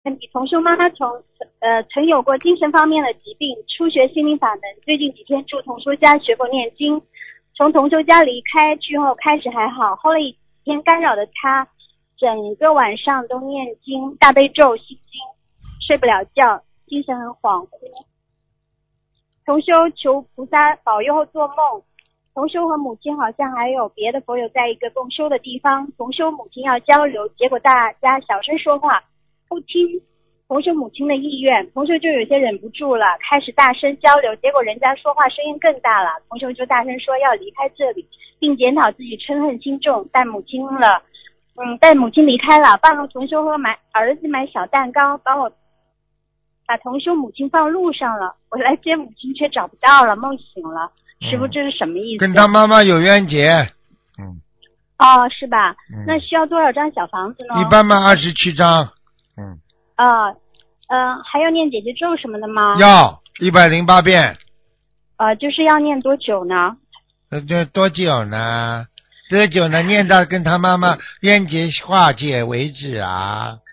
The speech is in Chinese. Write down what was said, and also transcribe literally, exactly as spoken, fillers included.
问题，同修妈妈从呃曾有过精神方面的疾病，初学心灵法门，最近几天住同修家学佛念经，从同修家离开去后开始还好，后来一天干扰的她，整个晚上都念经大悲咒心经，睡不了觉，精神很恍惚。同修求菩萨保佑后做梦，同修和母亲好像还有别的佛友在一个共修的地方，同修母亲要交流，结果大家小声说话，不听同修母亲的意愿，同修就有些忍不住了，开始大声交流，结果人家说话声音更大了，同修就大声说要离开这里，并检讨自己嗔恨心重，带母亲了，嗯，带母亲离开了。半路同修和买儿子买小蛋糕，把我把同修母亲放路上了，我来接母亲却找不到了，梦醒了。师傅，这是什么意思？ 跟他妈妈有冤结。嗯。 哦，是吧？ 嗯、 那需要多少张小房子呢？ 一般嘛，二十七张。嗯。 啊，嗯、呃，还要念姐姐咒什么的吗？ 要一百零八遍。 呃，就是要念多久呢？ 呃，这多久呢？多久呢？念到跟他妈妈冤结化解为止啊！